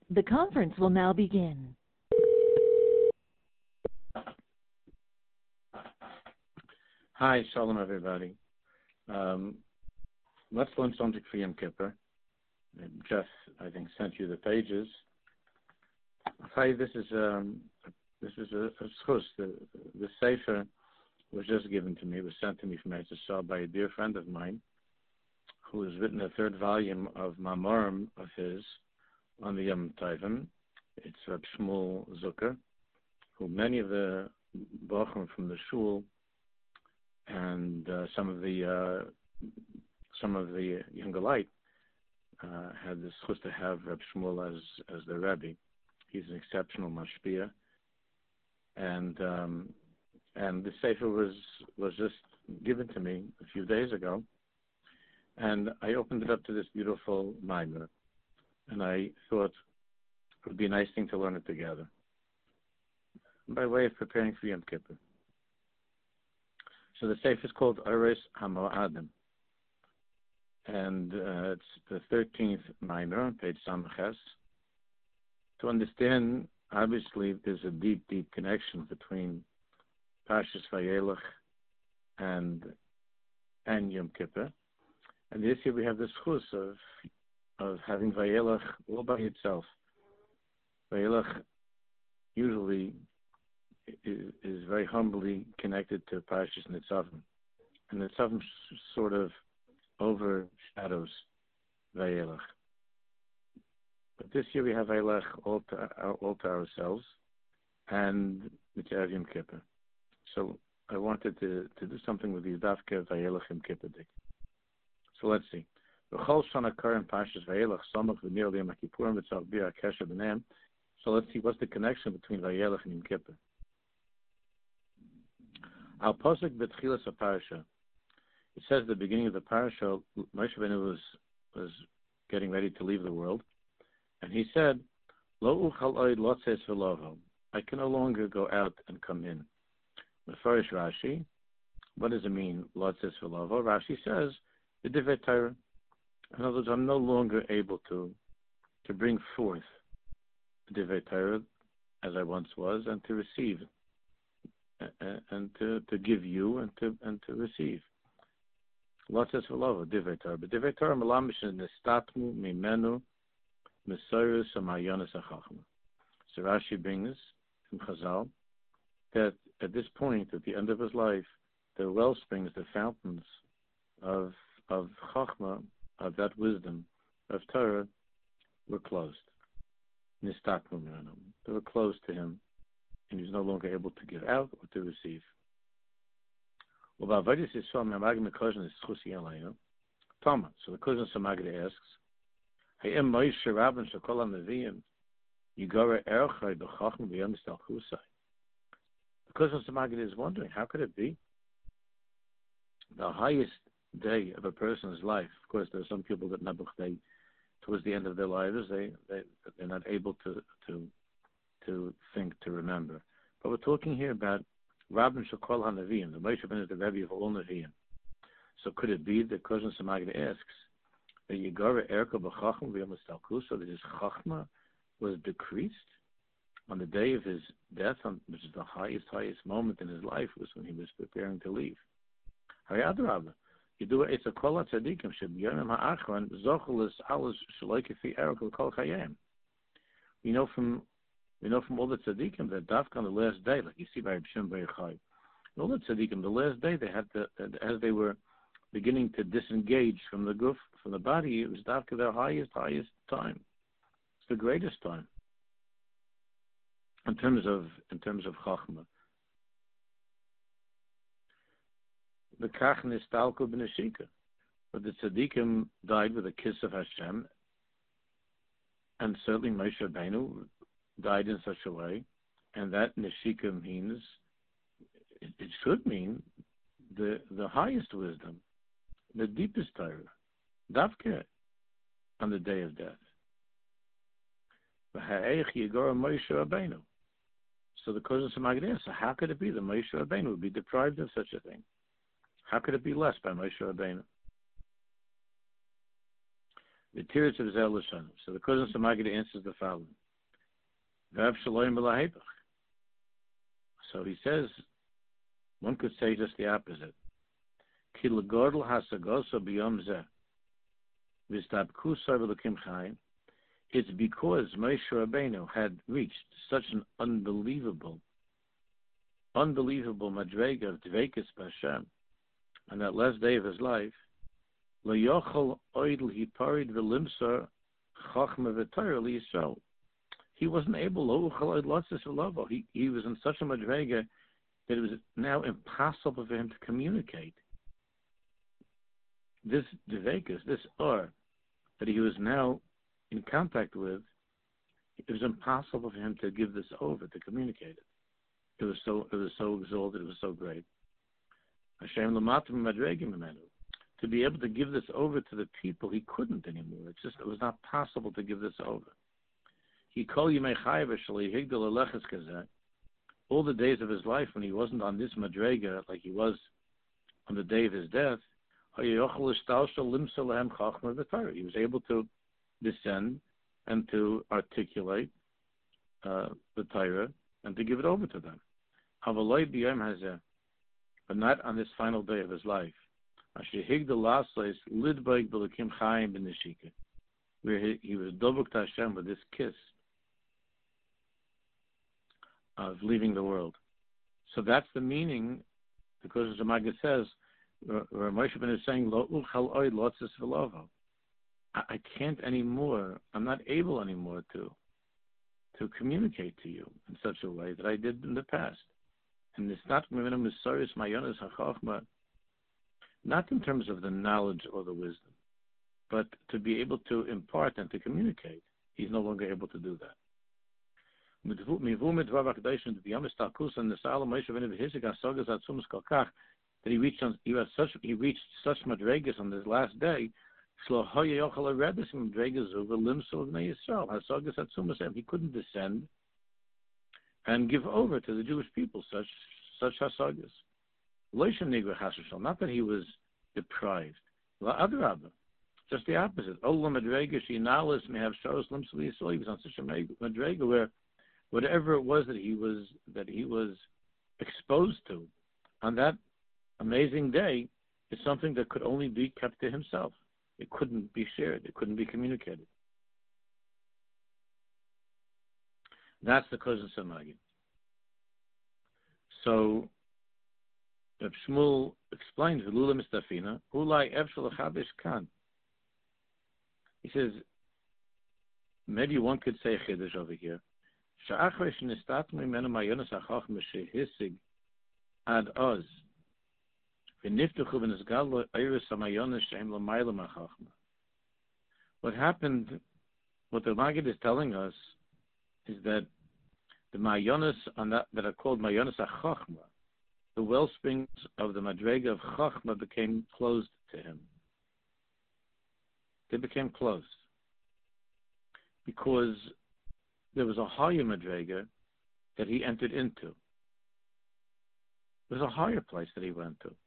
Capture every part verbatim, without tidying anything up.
The conference will now begin. Hi, shalom everybody. Um, let's learn something for Yom Kippur. Jeff, I think, sent you the pages. Hi, this is um, this is a, a schus. The, the sefer was just given to me. It was sent to me from Eretz Yisrael by a dear friend of mine, who has written a third volume of Mamorim of his on the Yom Tovim. It's Reb Shmuel Zucker, who many of the bochum from the shul and uh, some of the uh, some of the younger light uh, had the schus to have Reb Shmuel as as the Rebbe. He's an exceptional mashpia, and um, and the sefer was was just given to me a few days ago, and I opened it up to this beautiful mimer, and I thought it would be a nice thing to learn it together, by way of preparing for Yom Kippur. So the sefer is called Oros HaMo'adim, and uh, it's the thirteenth mimer on page Samches. To understand, obviously, there's a deep, deep connection between Parshas Vayelech and and Yom Kippur. And this year we have the schus of of having Vayelech all by itself. Vayelech usually is, is very humbly connected to Parshas Nitzavim, and Nitzavim sort of overshadows Vayelech. But this year we have Vayelech all to, all to ourselves, and Mitzvah Yom Kippur. So I wanted to, to do something with these Dafka Vayelech Yom Kippur Dik. So let's see. So let's see what's the connection between Vayelech and Yom Kippur. Al Posuk B'Tchilas HaParsha. It says at the beginning of the parasha, Moshe Rabbeinu was was getting ready to leave the world, and he said, "Lo uchal oid lotzes v'lovo." I can no longer go out and come in. Mefarish Rashi. What does it mean, lotzes v'lovo? Rashi says, the Divrei Torah. In other words, I'm no longer able to to bring forth the Divrei Torah as I once was, and to receive, and, and to, to give you, and to and to receive. Lotzes v'lovo, Divrei Torah. But Divrei Torah malamish nestatmu mimenu mesorus ha'mayonos ha'chachma. So Rashi brings from Chazal that at this point, at the end of his life, the well springs, the fountains of of Chachma, of that wisdom, of Torah, were closed. Nistatmu mimenu. They were closed to him, and he was no longer able to give out or to receive. Tama. So the Kuzan Samagda asks, Hayem Moshe Rabban Shekol HaNeviim Yigara Erchai B'Chachma B'Yom Stalchusai. The Kuzan Samagda is wondering, how could it be the highest day of a person's life? Of course, there are some people that Nebuch, they, towards the end of their lives, they, they, they're not able to, to, to think, to remember. But we're talking here about Rabban Shekol HaNeviim. The Moshe Rabbeinu is the Rebbe of all Neviim. So could it be that Kuzan Samagda asks that Yigara Erka B'Chachma B'Yom Stalchusai, that his Chachma was decreased on the day of his death, on, which is the highest, highest moment in his life, was when he was preparing to leave. Hayad Rabba. You do it's a kol tzadikim sheb'yomim ha'achron zochel es alles shaloi kefi erek l'kol chayim. We know from we know from all the tzadikim that dafka on the last day, like you see by Reb Shimon Bar Yochai, all the tzadikim, the last day they had to, as they were beginning to disengage from the guf, from the body, it was dafka their highest, highest time. It's the greatest time in terms of in terms of chachma. The kach nistalku b'neshika, but the tzaddikim died with a kiss of Hashem, and certainly Moshe Rabbeinu died in such a way, and that neshika means, it, it should mean the the highest wisdom, the deepest Torah, davke, on the day of death. So the Kuzan Samagda, so how could it be that Moshe Rabbeinu would be deprived of such a thing? How could it be less by Moshe Rabbeinu? The tears of Zel Lashon. So the cousin Samagid answers the following. Vav Shalom B'Lahepach. So he says, one could say just the opposite. Ki l'godel hasagoso b'yom zeh. V'stabkusa v'lukim chayim. It's because Moshe Rabbeinu had reached such an unbelievable, unbelievable madrega of Dveikus B'Hashem on that last day of his life, Lo yochel oidl hiparid v'limsar chachma v'Torah liyisrael. He wasn't able, lo yochel oid lotzis v'lovo. He he was in such a madrega that it was now impossible for him to communicate. This Dveikus, this or that he was now in contact with, it was impossible for him to give this over, to communicate it. It was so it was so exalted, it was so great. Hashem l'matim madregim imenu. To be able to give this over to the people, he couldn't anymore. It's just it was not possible to give this over. He called Yimei Chayev Shali Higdal Aleches Kazeh. All the days of his life when he wasn't on this madrega like he was on the day of his death, he was able to descend and to articulate uh, the Torah and to give it over to them. But not on this final day of his life. Where he, he was dobuk to Hashem with this kiss of leaving the world. So that's the meaning, because the Maggid says, where Moshe Rabbeinu is saying, Lo uchal oid lotzis v'lovo. I can't anymore, I'm not able anymore to to communicate to you in such a way that I did in the past. And it's not not in terms of the knowledge or the wisdom, but to be able to impart and to communicate. He's no longer able to do that. That he reached on, he had such he reached such madregas on this last day. He couldn't descend and give over to the Jewish people such such hasagas. Not that he was deprived. Just the opposite. He was on such a madrega where whatever it was that he was that he was exposed to on that amazing day is something that could only be kept to himself. It couldn't be shared. It couldn't be communicated. That's the Kozin Samagid. So, Reb Shmuel explains the Lula Mistafina, Ulai Efshel Chabish Kan. He says, maybe one could say Chiddush over here. Sha'achre sh'nistat mimenu mayonas hachachma shehisig ad oz. What happened, what the Maggid is telling us, is that the Mayonas that, that are called Mayonas HaChachma, the wellsprings of the Madrega of Chachma became closed to him. They became closed because there was a higher Madrega that he entered into. There was a higher place that he went to.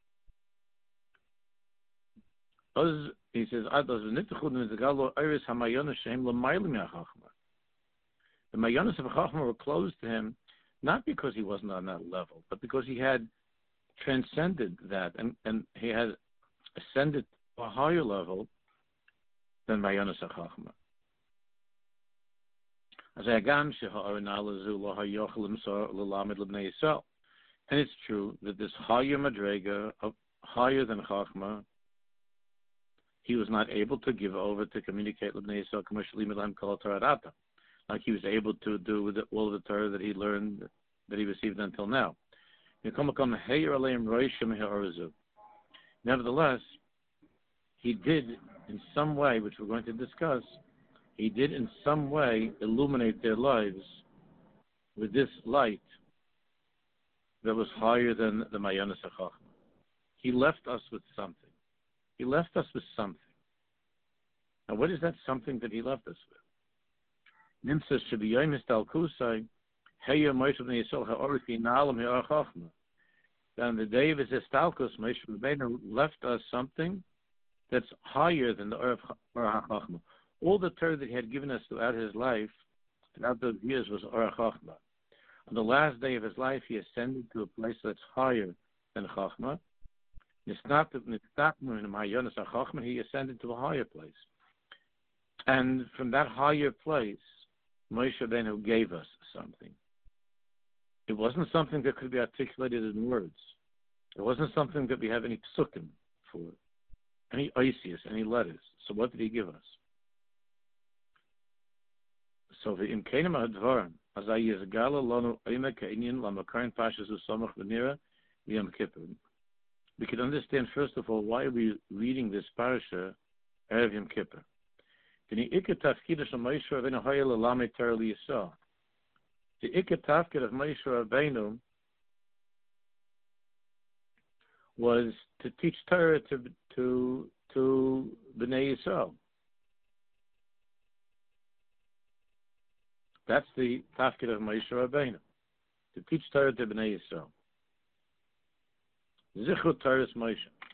He says, the Mayonas of Chachma were closed to him, not because he wasn't on that level, but because he had transcended that and, and he had ascended to a higher level than Mayonas of Chachma. And it's true that this higher Madrega, higher than Chachma, he was not able to give over to communicate with Bnei Yisrael commercially like he was able to do with all of the Torah that he learned, that he received until now. Nevertheless, he did in some way, which we're going to discuss, he did in some way illuminate their lives with this light that was higher than the Mayonas HaChachma. He left us with something. He left us with something. Now, what is that something that he left us with? Nimsa Shabiyomis Talkusai, Heya Moshe Bnei Yisrael Ha'orifi Na'alam He'ar Chachma. That on the day of his Estalkus, Moshe Rabbeinu left us something that's higher than the Or HaChachma. All the Torah that he had given us throughout his life, throughout those years, was Orach Chachma. On the last day of his life, he ascended to a place that's higher than Chachma. He ascended to a higher place. And from that higher place, Moshe Rabbeinu gave us something. It wasn't something that could be articulated in words. It wasn't something that we have any psukim for, any oisius, any letters. So what did he give us? So the imkenim hadvarim, azay yizgala lanu oimek ha'inyan lamakarin pashas u'samach v'nira v'yom kippur. We can understand, first of all, why are we reading this parasha Erev Yom Kippur. The Ikar Tafkid of Moshe Rabbeinu Hayel Lamed Torah Liyisrael. The Ikar Tafkid of Moshe Rabbeinu was to teach Torah to to to Bnei Yisrael. That's the Tafkid of Moshe Rabbeinu, to teach Torah to Bnei Yisrael. Zichut Torah's Moshe.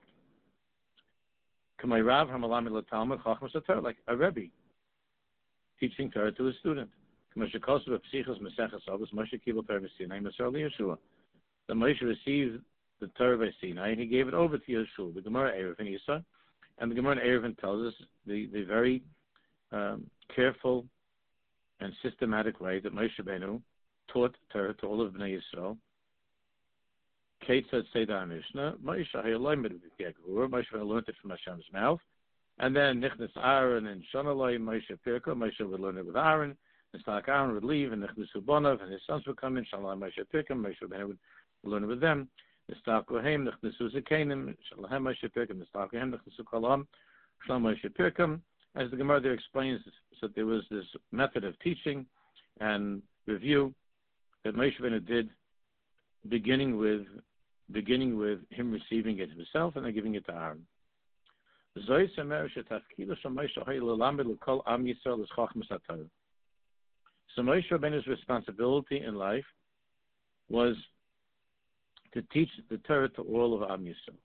Kamei Rav Hamalam L'Talmud Chachmas HaTorah, like a Rebbe teaching Torah to a student. Kamei Shekosu B'Psichos Meseches Avos Moshe Kibel Torah V'Sinai Mesar Yeshua. The Moshe received the Torah by Sinai and he gave it over to Yeshua. The Gemara Eruvin Yisa, and the Gemara Eruvin tells us the the very um, careful and systematic way that Moshe Rabbeinu taught Torah to all of Bnei Yisrael. Kate said, say the Mishnah, Moshe learned it from Hashem's mouth. And then Nichnas Aaron and Shonaloi, Moshe Pirko, Moshe would learn it with Aaron. Nistak Aaron would leave, and Nichnas Ubonov and his sons would come in. Shalom Moshe Pirko, Moshe would learn it with them. Nistak Kohem, Nichnas Uzakanim, Shalom Moshe Pirko, Nistak Kohem, Nichnas Ukalam, Shalom Moshe Pirko. As the Gemara there explains, so there was this method of teaching and review that Moshe Rabbeinu did, beginning with beginning with him receiving it himself and then giving it to Aaron. So Moshe Rabbeinu's responsibility in life was to teach the Torah to all of Am Yisrael.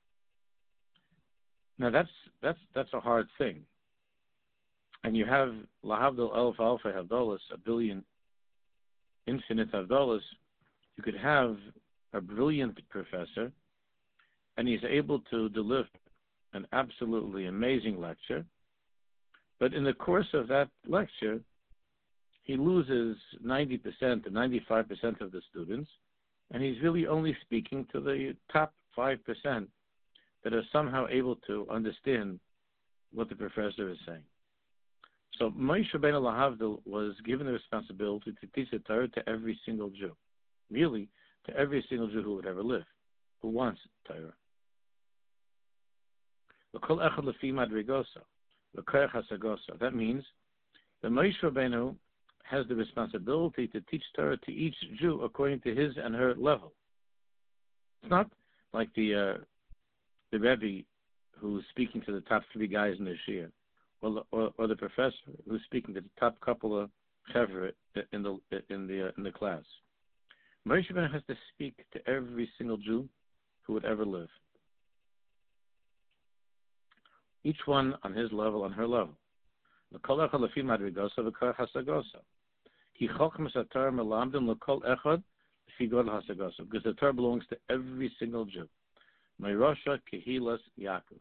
Now that's that's that's a hard thing. And you have Lahavdil Elf Alpha Havdalas, a billion infinite Havdalas. You could have a brilliant professor, and he's able to deliver an absolutely amazing lecture. But in the course of that lecture, he loses ninety percent to ninety-five percent of the students, and he's really only speaking to the top five percent that are somehow able to understand what the professor is saying. So Moshe Rabbeinu Lahavdil was given the responsibility to teach the Torah to every single Jew, really to every single Jew who would ever live, who wants Torah. That means that Moshe Rabbeinu has the responsibility to teach Torah to each Jew according to his and her level. It's not like the uh, the Rebbe who's speaking to the top three guys in the Shia, or, or, or the professor who's speaking to the top couple of chevra in the in the uh, in the class. Moshe Rabbeinu has to speak to every single Jew who would ever live. Each one on his level, on her level. Because the Torah belongs to every single Jew. Meirosha Kehilas Yaakov.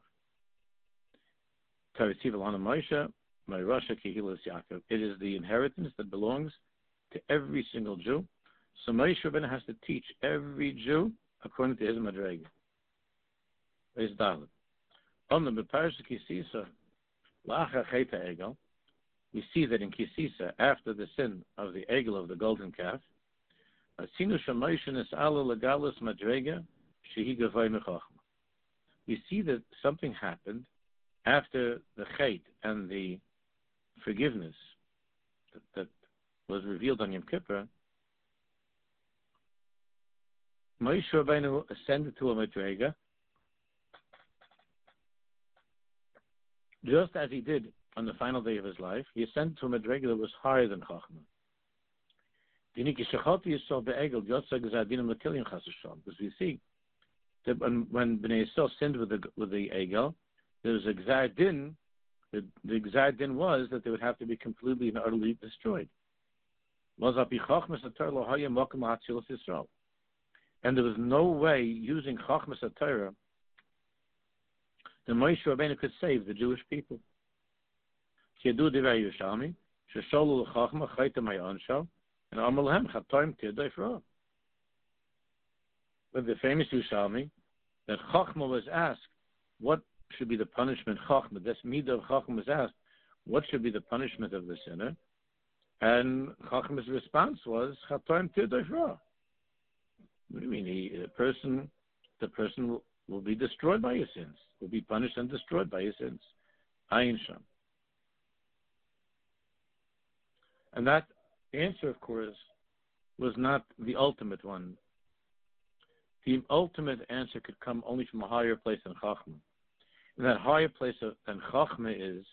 It is the inheritance that belongs to every single Jew. So Moshe Rabbeinu has to teach every Jew according to his madrega. His dalit. On the Beparashat Kisisa, La'achar Chet Egel, we see that in Kisisa, after the sin of the Egel of the golden calf, Asinu Shemoshe Nis'ala Legalus Madrega Shehi Gavai Mechachma. We see that something happened after the Chet and the forgiveness that, that was revealed on Yom Kippur. Moshe Rabbeinu ascended to a Madrega, just as he did on the final day of his life. He ascended to a Madrega that was higher than Chachma. Because we see that when, when Bnei Yisrael sinned with the with the Egel, there was a Gzar Din The, the exact din was that they would have to be completely and utterly destroyed. And there was no way using Chachmas HaTorah that Moshe Rabbeinu could save the Jewish people. With the famous Yerushalmi, that Chachma was asked, what should be the punishment? Chachma, this midah of Chachma was asked, what should be the punishment of the sinner? And Chachma's response was, Chatoim Tidoifra. What do you mean? He, the person, the person will, will be destroyed by his sins, will be punished and destroyed by his sins. Ayin Sham. And that answer, of course, was not the ultimate one. The ultimate answer could come only from a higher place than Chachma. And that higher place of, than Chachma is,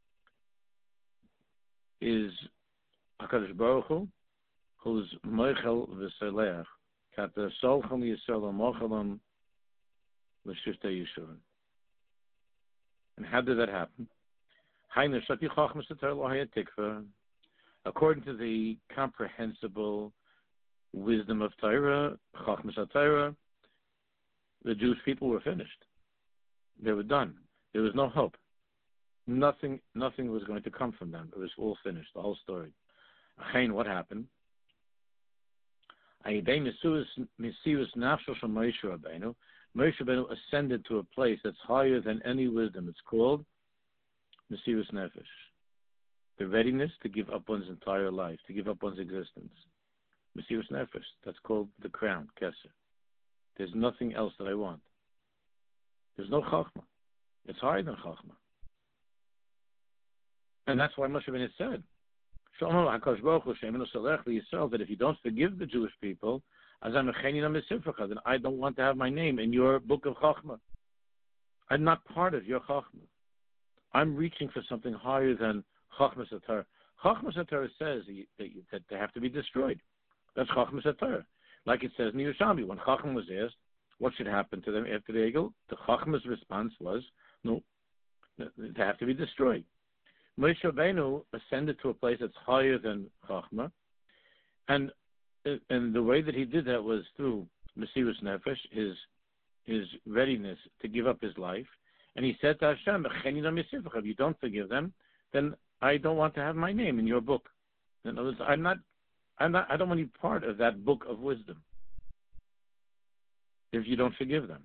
is HaKadosh Baruch Hu, who's Moichel v'Seleach, Kata Solcham Yisrael Mochelam L'Shiftei Yishurim. And how did that happen? Hainu Shati Chachma Satar Lohaya Tikva. According to the comprehensible wisdom of Torah, Chachmas HaTorah, the Jewish people were finished. They were done. There was no hope. Nothing, nothing was going to come from them. It was all finished. The whole story. Achain, what happened? Moshe Rabbeinu ascended to a place that's higher than any wisdom. It's called Mesirus Nefesh. The readiness to give up one's entire life, to give up one's existence. Mesirus Nefesh, that's called the crown, Keser. There's nothing else that I want. There's no Chachma. It's higher than Chachma. And that's why Moshe Rabbeinu said, that if you don't forgive the Jewish people, then I don't want to have my name in your book of Chachma. I'm not part of your Chachma. I'm reaching for something higher than Chachmas HaTorah. Chachmas HaTorah says that, you, that they have to be destroyed. That's Chachmas HaTorah. Like it says in Yerushalmi, when Chacham was asked what should happen to them after the Egel, the Chachma's response was, no, they have to be destroyed. Moshe Rabbeinu ascended to a place that's higher than Chachma, and and the way that he did that was through Mesirus Nefesh, his his readiness to give up his life, and he said to Hashem, if you don't forgive them, then I don't want to have my name in your book. In other words, I'm not, I'm not, I don't want to be part of that book of wisdom if you don't forgive them.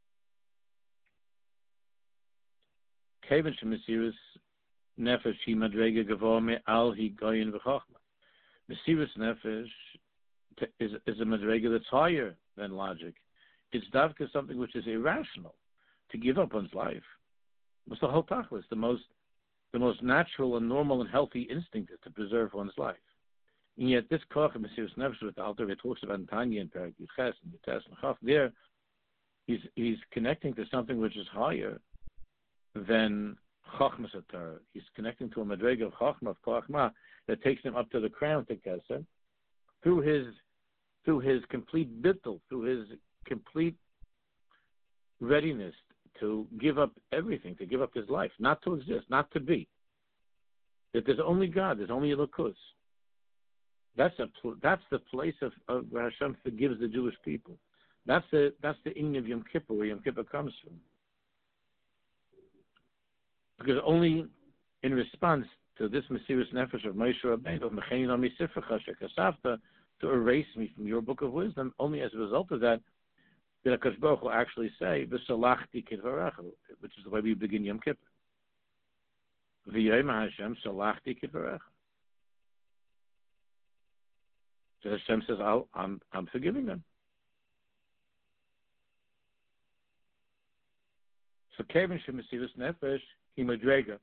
Kevin Mesirus Nefesh he madrega gavoa me al he goyin v'chachma. Mesirus Nefesh is is a madrega that's higher than logic. It's davka something which is irrational, to give up one's life. What's the whole tachlis? The most the most natural and normal and healthy instinct is to preserve one's life. And yet this koch of Mesirus Nefesh, with the Alter Rebbe talks about in Tanya and Perak Yiches and Yites and Chaf, there he's he's connecting to something which is higher than Chachmas HaTorah. He's connecting to a madrega of Chachma, of Koachma, that takes him up to the crown to Keser, through his through his complete bittul, through his complete readiness to give up everything, to give up his life, not to exist, not to be. That there's only God, there's only Elokus. That's a that's the place of, of where Hashem forgives the Jewish people. That's the that's the Inyan of Yom Kippur, where Yom Kippur comes from. Because only in response to this Mesirus Nefesh of Moshe Rabbeinu, Mecheni Nami Sifrecha Shekasavta, to erase me from your book of wisdom, only as a result of that, did HaKadosh Baruch Hu actually say, V'salachti kidvarecha, which is the way we begin Yom Kippur. V'yom Hashem salachti kidvarecha. So Hashem says, I'll, I'm, I'm forgiving them. So Kevin Shemesirus Nefesh, Himadrega.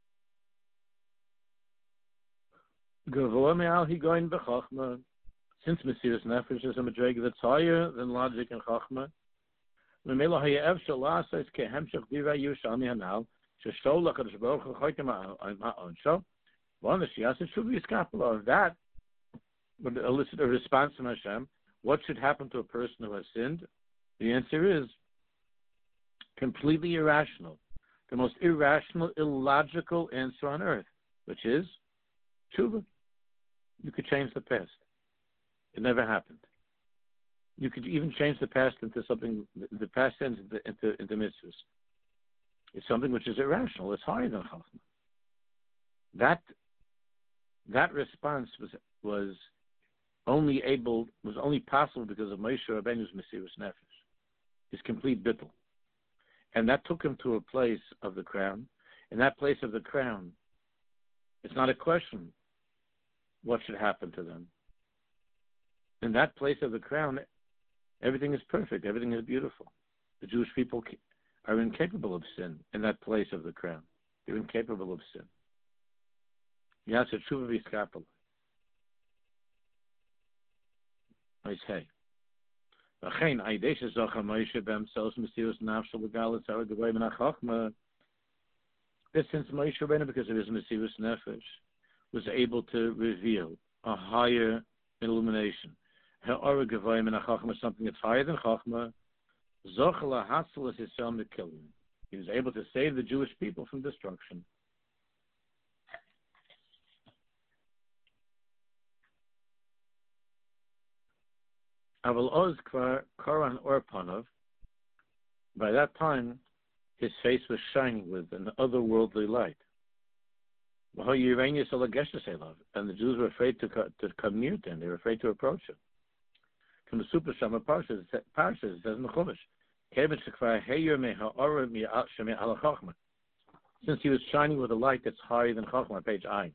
Gavoa me'al higoyin b'chachma. Since Mesirus Nefesh is a madrega that's higher than logic and chachma, Memelo hayev shalas es kehemshach divrei Yerushalmi hanal sheshol HaKadosh Baruch Hu chotem ha'onsho v'onesh yaseh shuv yiskapelo. That would elicit a response from Hashem. What should happen to a person who has sinned? The answer is completely irrational. the most irrational, illogical answer on earth, which is tshuva. You could change the past. It never happened. You could even change the past into something, the past ends into, into, into mitzvahs. It's something which is irrational. It's higher than Chachma. That, that response was, was only able, was only possible because of Moshe Rabbeinu's Mesiras Nefesh, his complete bittul. And that took him to a place of the crown. In that place of the crown, it's not a question what should happen to them. In that place of the crown, everything is perfect. Everything is beautiful. The Jewish people are incapable of sin in that place of the crown. They're incapable of sin. Yes, it's tshuva v'skapel. Nice hey. V'chein aidesha zocha Moshe b'himself mesiras nafsho l'galas hara gavoy min hachachma. This since Moshe Rabbeinu, because of his mesiras nefesh, was able to reveal a higher illumination. Ha'ara gavoy min hachachma, something that's higher than chachma. Zocha lahatzal es Yisrael mikilin. He was able to save the Jewish people from destruction. Aval oz kvar koran orpanov. By that time, his face was shining with an otherworldly light. And the Jews were afraid to, co- to come near to him. They were afraid to approach him. From the Super Shama Parsha, it says in the Chumash, since he was shining with a light that's higher than Chachma, page Ayin.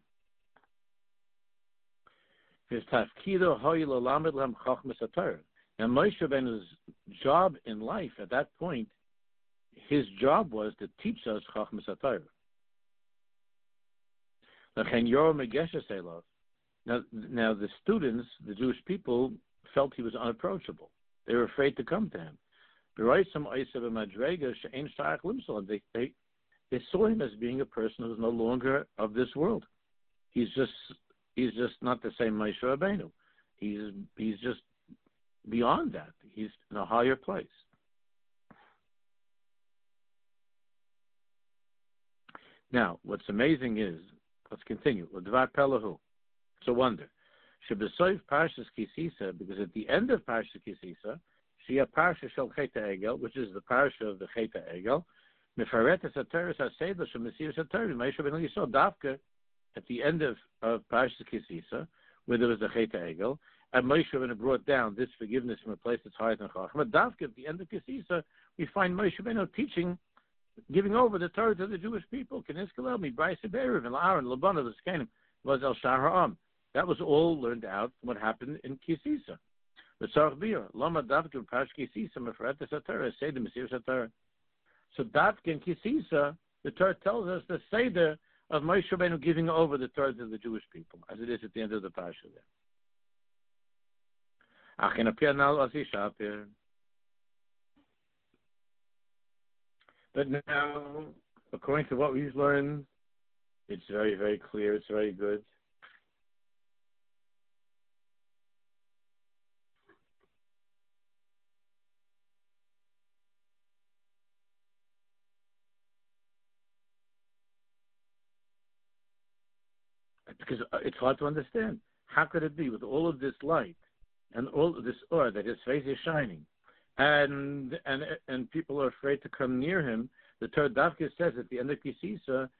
His tafkido hoyil lamed lam Chachma satar. Now Moshe Rabbeinu's job in life at that point, his job was to teach us Chachma satar. Now, now the students, the Jewish people, felt he was unapproachable. They were afraid to come to him. They, they, they saw him as being a person who was no longer of this world. He's just he's just not the same Moshe Rabbeinu. He's he's just beyond that. He's in a higher place. Now, what's amazing is, let's continue. It's a wonder. Shebesoif Parshas Kisisa, because at the end of Parshas Kisisa, she a Parsha Shel Cheta Egel, which is the Parsha of the Cheta Egel. Mefaretes Ateres Haseder Shemesiras Ateres Moshe Rabbeinu Yisrael Davka at the end of of Parshas Kisisa, where there was the Cheta Egel, and Moshe Rabbeinu brought down this forgiveness from a place that's higher than Chachma. Davka at the end of Kisisa, we find Moshe Rabbeinu teaching, giving over the Torah to the Jewish people. Keniskalel mi Bryce Be'erev and La'aron Labana the Skenim was El Shar Ha'am. That was all learned out from what happened in Kisisa. So Davka in Kisisa, the Torah tells us the Seder of Moshe Rabbeinu giving over the Torah to the Jewish people, as it is at the end of the Parsha there. But now, according to what we've learned, it's very, very clear, it's very good. Because it's hard to understand. How could it be with all of this light and all of this aura that his face is shining, and and and people are afraid to come near him? The Torah Davka says at the end of Kisisa,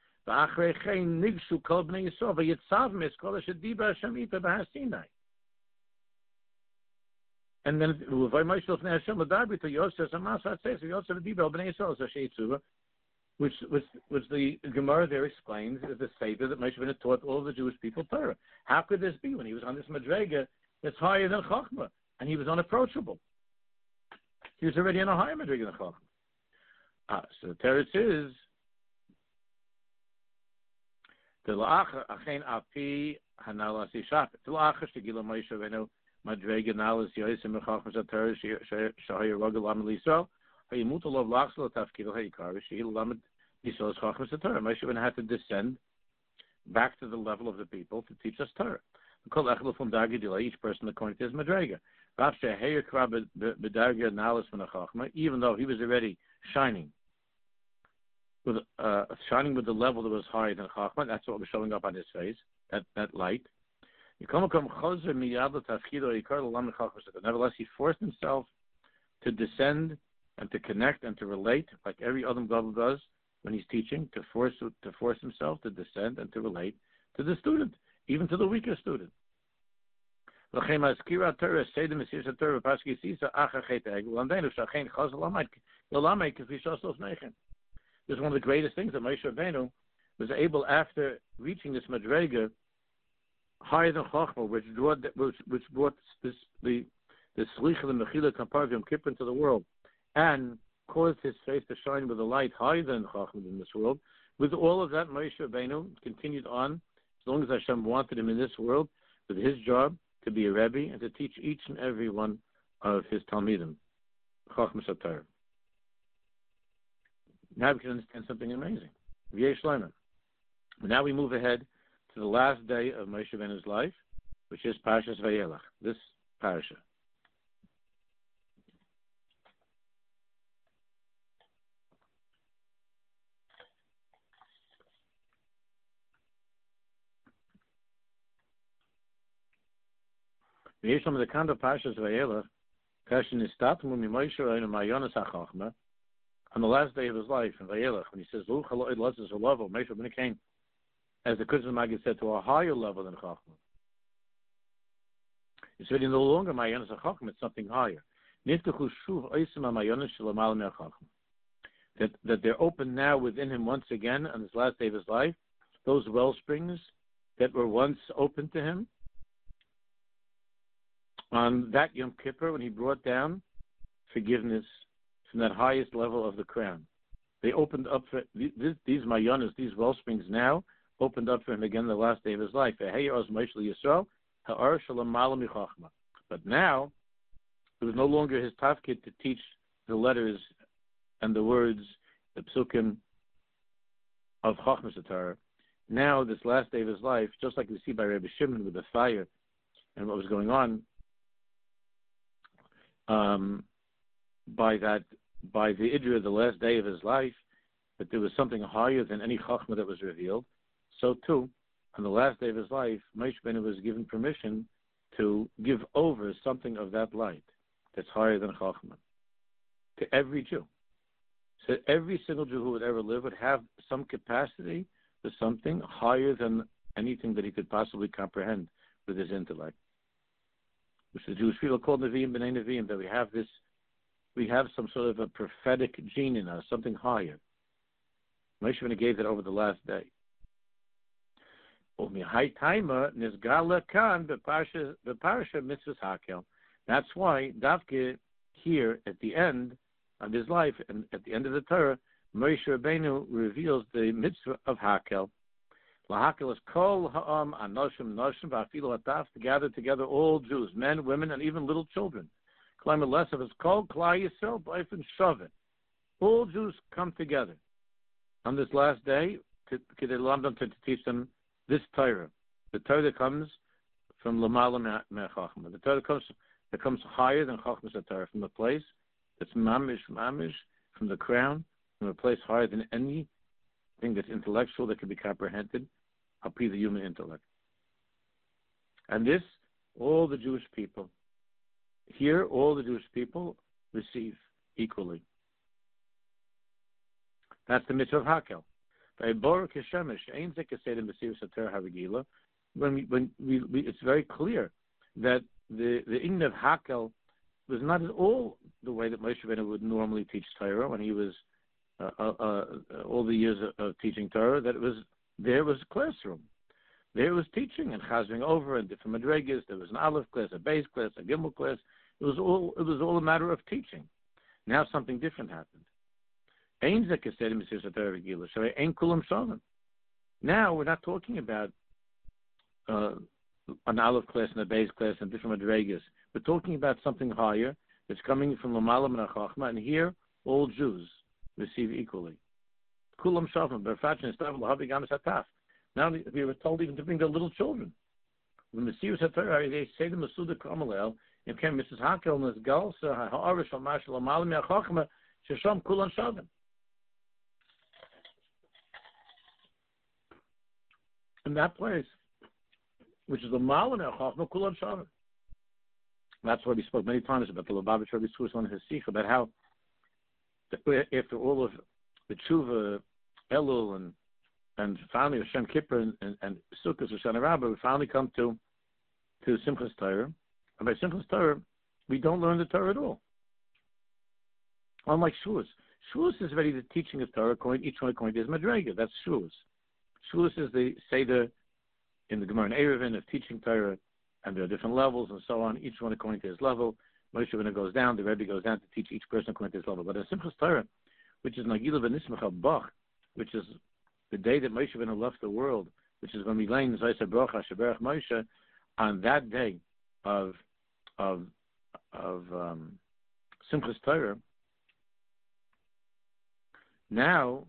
and then Which, which, which the Gemara there explains is the Seder that Moshe Rabbeinu taught all the Jewish people Torah. How could this be when he was on this Madrega that's higher than Chachma and he was unapproachable? He was already on a higher Madrega than Chachma. Ah, so the Teretz is the La'achar Achein Api Hanal Asi Shapet. The La'achar Shegila Moshe Rabbeinu Madrega Nalas Yosim Chachma Zatar Shahir Rogel Lam Lisrael. Moshe Rabbeinu had to descend back to the level of the people to teach us Torah. Each person according to his madrega. Even though he was already shining with uh, shining with the level that was higher than Chachma. That's what was showing up on his face, that, that light. Nevertheless, he forced himself to descend and to connect and to relate, like every other Gadol does when he's teaching, to force to force himself to descend and to relate to the student, even to the weaker student. This is one of the greatest things that Moshe Rabbeinu was able, after reaching this madrega higher than Chachma, which brought which, which brought this the the Slicha and Mechila Kapar Yom Kippur into the world, and caused his face to shine with a light higher than Chachma in this world. With all of that, Moshe Rabbeinu continued on as long as Hashem wanted him in this world, with his job to be a Rebbe and to teach each and every one of his Talmidim, Chachma Satar. Now we can understand something amazing. Now we move ahead to the last day of Moshe Rabbeinu's life, which is Parashas Vayelach, this parasha. The kind of Parashas Vayelach, question is that when Moshe Rabbeinu Mayonas HaChachma, on the last day of his life in Vayelach, when he says, Moshe Rabbeinu came, as the Kutzim Magid said, to a higher level than Chachma. It's really no longer Mayonas HaChachma, it's something higher. That, that they're open now within him once again on this last day of his life, those well springs that were once open to him, on that Yom Kippur, when he brought down forgiveness from that highest level of the crown. They opened up for these, these mayonas, these well springs now, opened up for him again the last day of his life. But now, it was no longer his tafkid to teach the letters and the words, the psukim of Chachmas Torah. Now, this last day of his life, just like we see by Rabbi Shimon with the fire and what was going on, Um, by that, by the Idra, the last day of his life, that there was something higher than any Chachma that was revealed. So too, on the last day of his life, Moshe Rabbeinu was given permission to give over something of that light that's higher than Chachma to every Jew. So every single Jew who would ever live would have some capacity for something higher than anything that he could possibly comprehend with his intellect, which the Jewish people call Nevi'im B'nai Nevi'im, that we have this, we have some sort of a prophetic gene in us, something higher. Moshe Rabbeinu gave that over the last day. That's why, Davke, here at the end of his life, and at the end of the Torah, Moshe Rabbeinu reveals the mitzvah of Hakel. Lahakel is kol ha'am anoshim noshim va'afilu hataf, to gather together all Jews, men, women, and even little children. Climate less of his kol klai yisrael b'ofen shaveh. All Jews come together on this last day to, to, to teach them this Torah, the Torah that comes from Lamala Me'achachma, the Torah that comes that comes higher than Chachmas Torah, from a place that's mamish mamish, from the crown, from a place higher than anything that's intellectual that can be comprehended. I'll be the human intellect. And this, all the Jewish people, here all the Jewish people receive equally. That's the mitzvah of Hakel. When we, when we, we, it's very clear that the the Inyan of Hakel was not at all the way that Moshe Rabbeinu would normally teach Torah when he was uh, uh, uh, all the years of, of teaching Torah. That it was there was a classroom, there was teaching and chazing over and different madregas. There was an Aleph class, a Beis class, a Gimel class. It was all it was all a matter of teaching. Now something different happened. Now we're not talking about uh, an Aleph class and a Beis class and different madregas. We're talking about something higher that's coming from Lamala Min HaChachma, and here all Jews receive equally. Kulam Shavim, Berfachin, Estav, Lahavi, Gamas Hataf. Now we were told even to bring their little children. The Messiah Satar, they say the Masuda Kamalel, and came Missus Hakel and his Galsa, Ha'arish, Lamashal, Lamala Min HaChachma, Shesham, Kulam Shavim. in that place, which is the Malin Chachma Kulam Shavim. That's why we spoke many times about the Lubavitch Rebbe Tzvus on his Sikha, about how after all of the Tshuva, Elul, and and finally Hashem Kippur and, and, and Sukkot Hoshana Rabbah, we finally come to to Simchas Torah. And by Simchas Torah, we don't learn the Torah at all. Unlike Shavuos. Shavuos is already the teaching of Torah, according, each one according to his Madrega. That's Shavuos. Shavuos is the Seder in the Gemara and Eruvin of teaching Torah, and there are different levels and so on, each one according to his level. Moshe Rabbeinu goes down, the Rebbe goes down to teach each person according to his level. But in Simchas Torah, which is Nagilah V'Nismach Bach, which is the day that Moshe Rabbeinu left the world, which is when we learn Zayis Brocha Sheberach Moshe, on that day of of of um, Simchas Torah. Now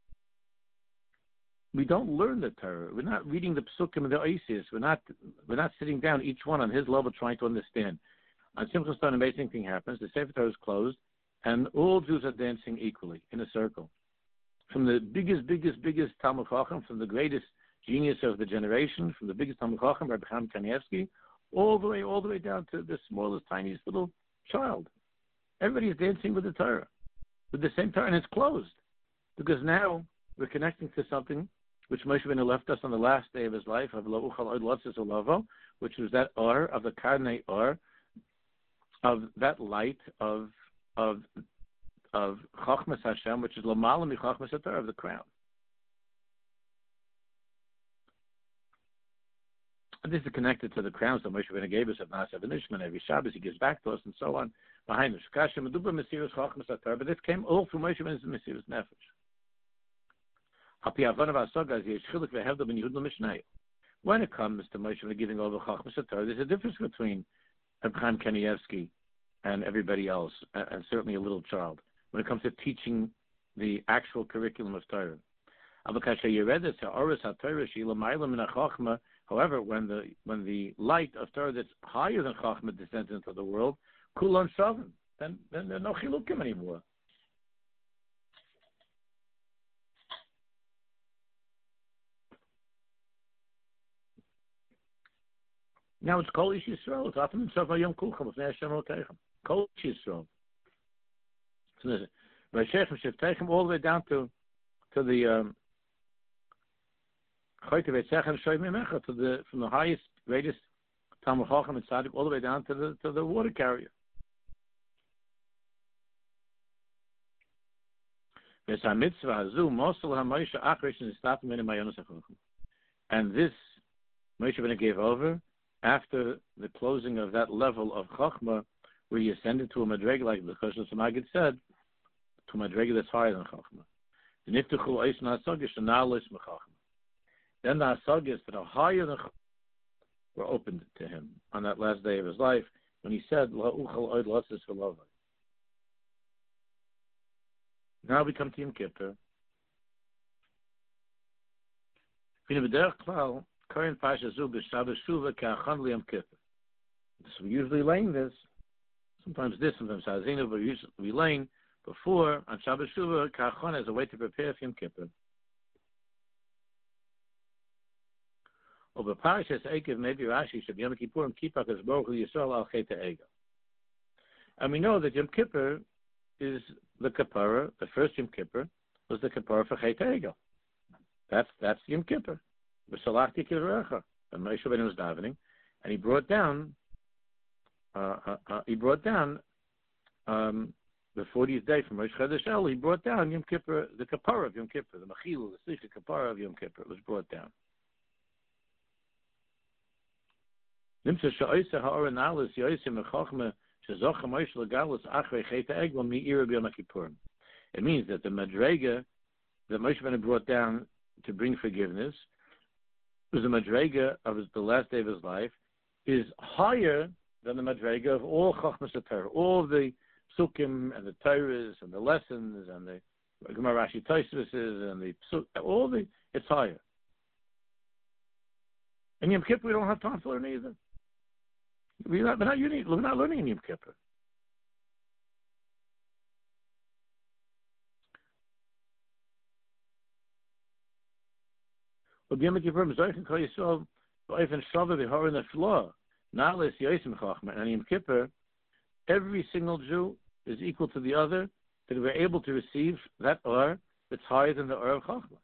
we don't learn the Torah. We're not reading the Psukim and the Oasis. We're not we're not sitting down each one on his level trying to understand. On Simchas Torah, an amazing thing happens. The Sefer Torah is closed, and all Jews are dancing equally in a circle. From the biggest, biggest, biggest Talmud Chacham, from the greatest genius of the generation, from the biggest Talmud Chacham, Rabbi Chaim Kanievsky, all the way, all the way down to the smallest, tiniest little child. Everybody is dancing with the Torah, with the same Torah, and it's closed because now we're connecting to something which Moshe Rabbeinu left us on the last day of his life, of Lo Uchal Od Lotzis Olavo, which was that Or of the Karnei Or, of that light of of of Chachmas Hashem, which is Lamala Mi Chachmas HaTorah, of the crown. And this is connected to the crowns that Moshe Rabbeinu gave us of Nasa V'Nishman. Every Shabbos he gives back to us and so on. Behind the Shkasha Meduba Mesiras Chachmas HaTorah, but this came all through Moshe Rabbeinu's Mesiras Nefesh. When it comes to Moshe Rabbeinu giving over Chachmas HaTorah, there's a difference between Chaim Kanievsky and everybody else, and certainly a little child, when it comes to teaching the actual curriculum of Torah. However, when the when the light of Torah that's higher than Chachma descends into the world, Kulan Shavim, then then there's no Chilukim anymore. Now it's Kol Ish Yisrael. It's Atam Himself Hayom Kulchem L'fnei Hashem Elokechem. Kol Ish Yisrael. So there's Vayshechem Sheftechem all the way down to to the um, Choyte Vaytzechem Shoy Mimecha, to the from the highest, greatest Talmud Chacham and Tzaddik all the way down to the to the water carrier. And this Moshe Rabbeinu gave over after the closing of that level of Chachma, where he ascended to a Madrega, like the Choshen Samagid said, to a Madrega that's higher than Chachma. Then the Asagis that are higher than Chachma were opened to him on that last day of his life when he said, La uchal oid lotzis v'lovay. Now we come to Yom Kippur. So we usually laying this, sometimes this, sometimes Hazinu, but usually we laying before on Shabbos Shuvah Kachon as a way to prepare for Yom Kippur. Over Parashas Ekev, maybe Rashi should be Yom Kippur and Kippur as Baruch Hu Yisrael Al Cheta Ego. And we know that Yom Kippur is the Kippur. The first Yom Kippur was the Kippur for Cheta Ego. That's that's Yom Kippur. And Moshe Rabbeinu was davening, and he brought down, uh, uh, uh, he brought down um, the fortieth day from Rosh Chodesh El. He brought down Yom Kippur, the Kapara of Yom Kippur, the Mechil, the Slicha Kapara of Yom Kippur was brought down. It means that the Madrega that Moshe Rabbeinu brought down to bring forgiveness, was the Madrega of his, the last day of his life, is higher than the Madrega of all Chachmas HaTorah, all the Psukim and the Torahs and the lessons and the Gemara Rashi Tosfos and the Psuk, all the, it's higher. In Yom Kippur, we don't have time to learn either. We're not, we're not, we're not learning in Yom Kippur. But Yom Kippur, Mizaychen Kol Yisrael, Ba'ofen Shava B'Hor in the Floor, not less Yosim Chachma. And Yom Kippur, every single Jew is equal to the other, that we're able to receive that Or that's higher than the Or of Chachma.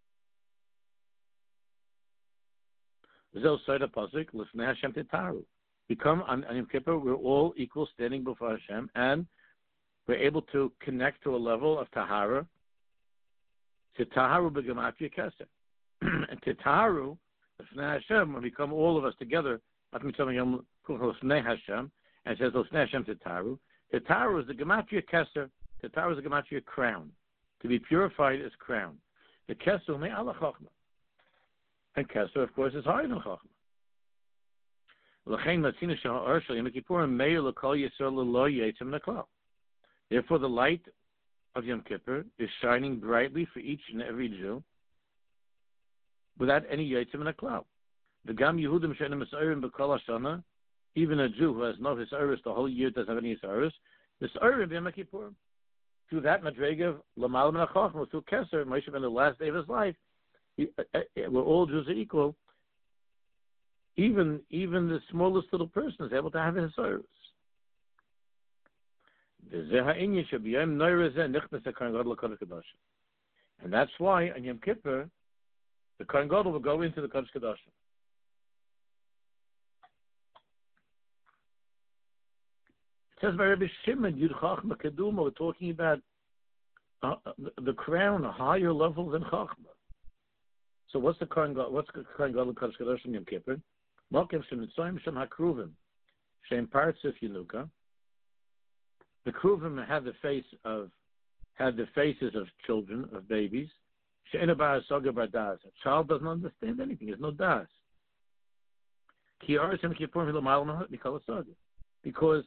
Zel Soda Pasuk, L'fnei Hashem Titaru. We come on, on Yom Kippur, we're all equal standing before Hashem, and we're able to connect to a level of Tahara. Titaharu B'Gematria Keser. And Titaharu, L'fnei Hashem, when we come all of us together, L'fnei Hashem, and it says L'fnei Hashem Titaharu. Titaharu is the Gematria Keser. Titaharu is the Gematria crown. To be purified is crown. The Keser may Allah Chachma. And Keser, of course, is higher than Chachma. Therefore, the light of Yom Kippur is shining brightly for each and every Jew without any Yitzim and a cloud. The Gam Yehudim Shenim Esayrim B'Kol Hashana, even a Jew who has no Hisaris the whole year doesn't have any Hisaris, Hisarim Yom Kippur. Through that Madrega, Lamal Min HaChachma, through Keser, Moshe in the last day of his life, he, uh, uh, where all Jews are equal, even even the smallest little person is able to have his service. And that's why on Yom Kippur, the Kohen Gadol will go into the Kodesh Kodashim. It says by Rabbi Shimon, Yud Chachma Keduma, we're talking about uh, the, the crown, a higher level than Chachma. So what's the Kohen Gadol? What's the Kohen Gadol Kodesh Kodashim Yom Kippur? Malkim Shem Mitzrayim Shem HaKruvim Shem Partzif Yenuka. The Kruvim had the face of had the faces of children, of babies. She'ena bar saga bar das. A child doesn't understand anything. There's no das. Ki Arsem Kippur Hilamal Mikol Saga. Because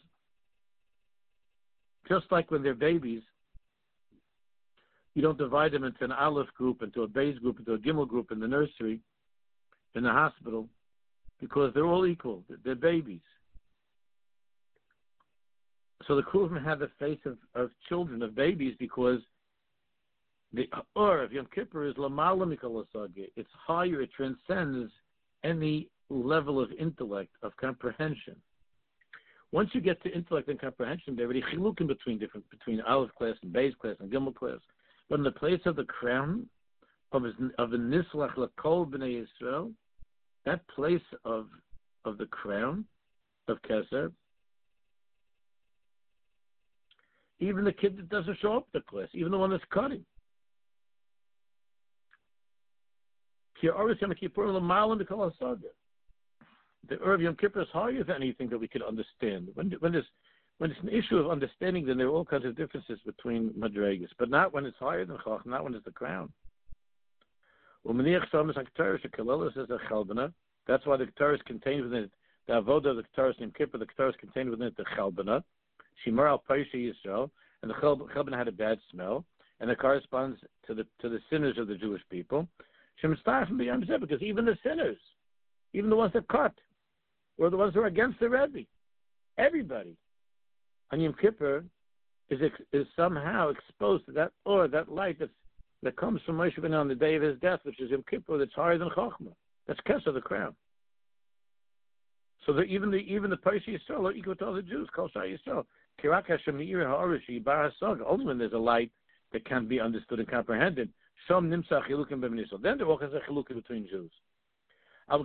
just like when they're babies, you don't divide them into an Aleph group, into a Beis group, into a Gimel group in the nursery, in the hospital, because they're all equal. They're babies. So the Kruvim had the face of, of children, of babies, because the Or of Yom Kippur is Lamala Mikol Asagi. It's higher, it transcends any level of intellect, of comprehension. Once you get to intellect and comprehension, there are already chilukim between different between Aleph class and Beis class and Gimel class. But in the place of the crown of his, of the Nislach Lakol B'nai Yisrael, that place of of the crown of Keser, even the kid that doesn't show up to class, even the one that's cutting. The Ur of Yom Kippur is higher than anything that we could understand. When when there's when it's an issue of understanding, then there are all kinds of differences between madregas, but not when it's higher than Chach, not when it's the crown. That's why the Keter is contained within it. The avodah of the Keter is Yom Kippur. The Keter is contained within it. The Chalbana, Shimar al Paisha Yisrael, and the Chalbana had a bad smell, and it corresponds to the to the sinners of the Jewish people. Because even the sinners, even the ones that cut, or the ones who are against the Rebbe, everybody on Yom Kippur is is somehow exposed to that or that light that that comes from Moshe Rabbeinu on the day of his death, which is Yom Kippur, that's higher than Chachma. That's Keser, the crown. So that even the even the Paisha Yisrael are equal to other Jews. Kol Shai Yisrael. Kirak Hashem Meir Ha'arish Bar HaSaga. Only when there's a light that can be understood and comprehended. Shom Nimsa Chilukim B'Mnisol. Then there was a Chilukim between Jews. But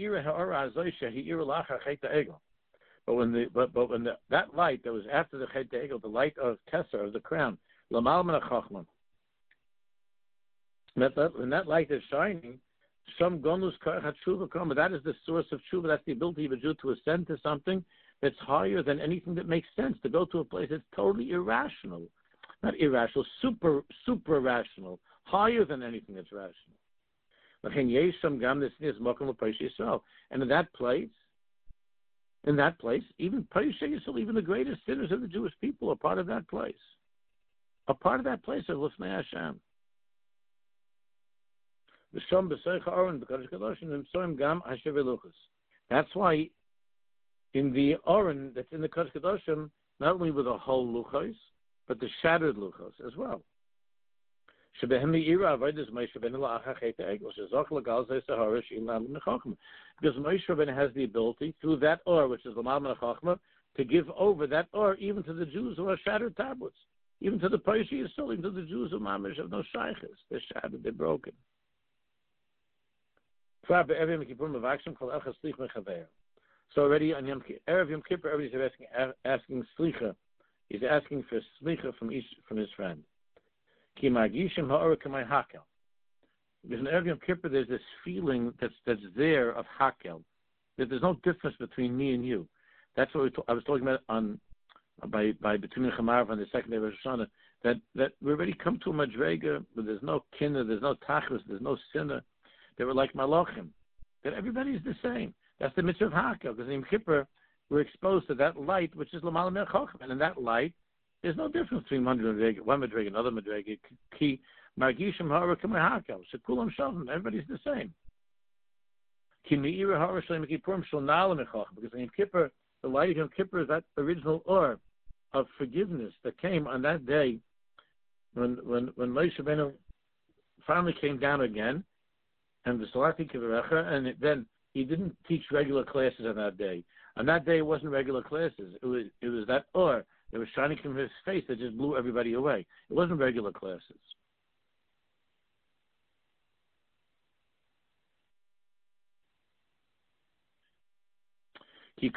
when the but, but when the, that light that was after the Chet Egel, the light of Keser, of the crown, Lamal Min HaChachma, that, that when that light is shining, some gonus karach tshuva come. That is the source of tshuva. That's the ability of a Jew to ascend to something that's higher than anything that makes sense. To go to a place that's totally irrational, not irrational, super super rational, higher than anything that's rational. And in that place, in that place, even Paisha Yisrael, even the greatest sinners of the Jewish people are part of that place. A part of that place of L'fnei Hashem. That's why in the Oren that's in the Kodesh Kedoshim, not only with the whole luchos, but the shattered luchos as well. Because Moshe Rabbeinu has the ability through that or, which is Lamal Min HaChachma, to give over that or even to the Jews who are shattered tablets, even to the Paishi Yisrael, even to the Jews who Mamish have no shaykhs. They're shattered, they're broken. So already on Yom Kippur, Erev Yom Kippur, everybody's asking, asking slicha. He's asking for slicha from each from his friend. Ki magishim ha'orah k'may hakel. Because in Erev Yom Kippur, there's this feeling that's that's there of hakel, that there's no difference between me and you. That's what we t- I was talking about on by by between Chamarav on the second day of Rosh Hashanah. That that we already come to a madrega where there's no kinna, there's no tachlis, there's no sinna. They were like malachim. That everybody's the same. That's the mitzvah of hakel. Because in Yom Kippur, we're exposed to that light, which is Lamal Min HaChachma, and in that light, there's no difference between one madrega, one madrega, another madrega. Ki margishim ha'orah k'may hakel. Shekulam shavim. Everybody's the same. Ki me'ira ha'orah shel Yom Kippurim shel na'al Min HaChachma. Because in Yom Kippur, the light of Yom Kippur is that original or of forgiveness that came on that day when when when Moshe Rabbeinu finally came down again, and the Salati Kivarecha, and it, then he didn't teach regular classes on that day. On that day, it wasn't regular classes. It was it was that or that was shining from his face that just blew everybody away. It wasn't regular classes. In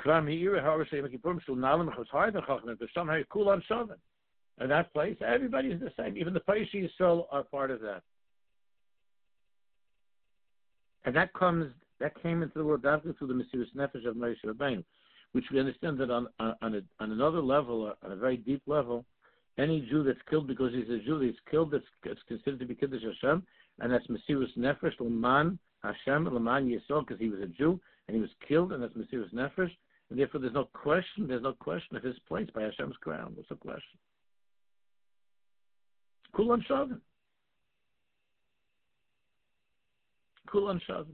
that place, everybody is the same. Even the Paishi Yisrael are part of that. And that comes, that came into the world after through the Mesiras Nefesh of Moshe Rabbeinu, which we understand that on on, on, a, on another level, on a very deep level, any Jew that's killed because he's a Jew, he's killed that's, that's considered to be Kiddush Hashem, and that's Mesiras Nefesh, L'man Hashem, L'man Yisrael, because he was a Jew, and he was killed, and that's Mesiras Nefesh, and therefore there's no question, there's no question of his place by Hashem's crown. What's the question? Kulan Shavim. Kulan Shavim.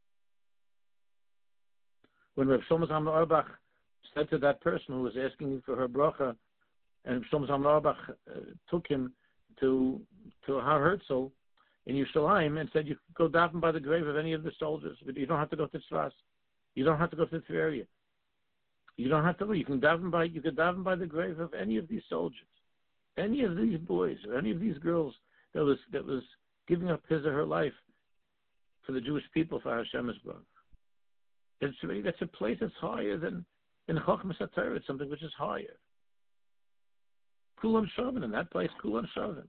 When Rav Shlomo Zalman Auerbach said to that person who was asking for her bracha, and Shlomo Zalman Auerbach uh, took him to to Har Herzl in Yerushalayim and said, you can go daven by the grave of any of the soldiers, but you don't have to go to Tzfas. You don't have to go to Tveria. You don't have to go. You can daven by you can daven by the grave of any of these soldiers, any of these boys, or any of these girls that was that was giving up his or her life for the Jewish people, for Hashem's Baruch. It's really, that's a place that's higher than in Chochmas HaTorah. It's something which is higher. Kulam Shavin, in that place, Kulam Shavin.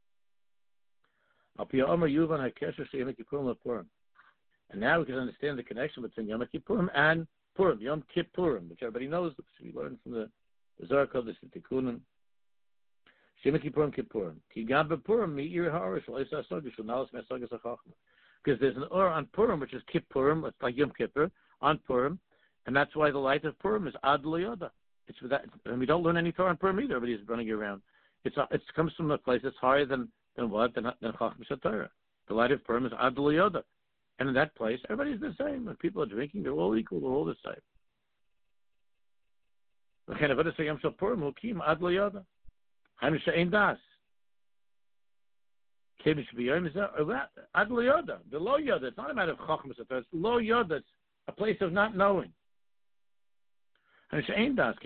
And now we can understand the connection between Yom Kippurim and Purim, Yom Kippurim, which everybody knows, which we learned from the, the Zohar Code, the Tikunim. Yom Kippurim, Kippurim. Ki gam bePurim mi'ir ha'orish l'isa asogish l'nalas me'asogish ha'chachma. Because there's an or on Purim, which is Kippurim, it's like Yom Kippur, on Purim, and that's why the light of Purim is Ad L'Yoda. It's for that, and we don't learn any Torah on Purim either. Everybody's running around. It's it comes from a place that's higher than than what than than Chochmas HaTorah. The light of Purim is Ad L'Yoda, and in that place, everybody's the same. When people are drinking, they're all equal. They're all the same. L'chein avodas hayom shel Purim hukim Ad L'Yoda. Hainu she'ein das. Ad L'Yoda, the Lo Yoda. It's not a matter of Chochmas HaTorah. It's Lo Yoda. It's a place of not knowing. And in that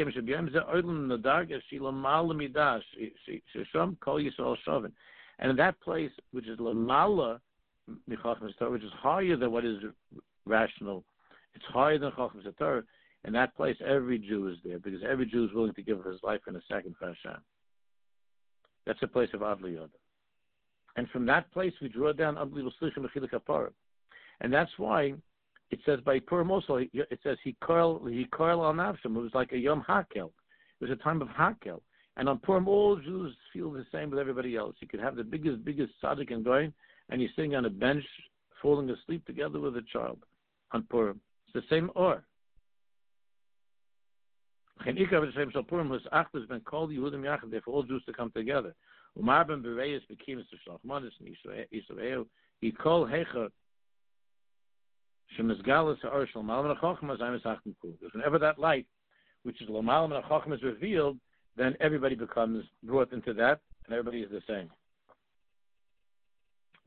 place, which is Lamala, which is higher than what is rational, it's higher than Chochmas HaTorah. In that place, every Jew is there because every Jew is willing to give his life in a second for Hashem. That's a place of Ad L'Yoda. And from that place, we draw down unbelievable slicha mechilik haparim. And that's why it says by Purim also, it says he coil he coil al nafshim. It was like a Yom Hakel. It was a time of Hakel. And on Purim, all Jews feel the same with everybody else. You could have the biggest, biggest tzaddik and going, and you're sitting on a bench, falling asleep together with a child on Purim. It's the same or. Purim was achdas ben kol Yehudim yachad, for all Jews to come together. Umar ben Bereis bekimis to Shalchmanis and Yisrael. He called Hecha Shemizgalas Ha'or Shel Malam HaChochma Zayim Esachtim Kul. Because whenever that light, which is L'Malam HaChochma, is revealed, then everybody becomes brought into that, and everybody is the same.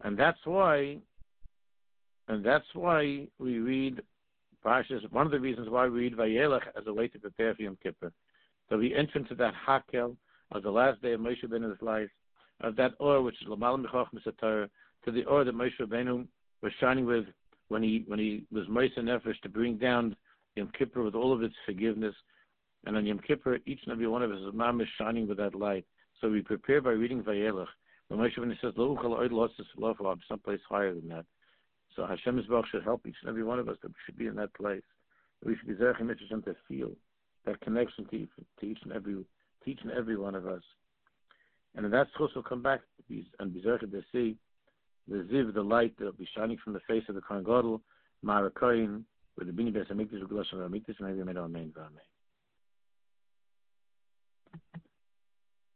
And that's why, and that's why we read Parshas. One of the reasons why we read Vayelech as a way to prepare for Yom Kippur. So we enter into that Hakel of the last day of Moshe Rabbeinu's life, of that Or which is L'mal Michachmas HaTorah, to the Or that Moshe Rabbeinu was shining with when he when he was Moshe Nefesh to bring down Yom Kippur with all of its forgiveness. And on Yom Kippur, each and every one of us is Mom is shining with that light. So we prepare by reading Vayelech. When Moshe Rabbeinu says, Lo uchal oid lost this love, someplace higher than that. So Hashem Yisbarach should help each and every one of us that we should be in that place. We should be Zerach HaMitzvah to feel that connection to, to each and every to each and every one of us. And in that schus will come back and be Zerach to see the ziv, the light that will be shining from the face of the Kohen Gadol, Ma'ara Kohen, with the Bini Beis HaMikdash, V'Glosh HaMikdash, and every Amen, Amen, Amen.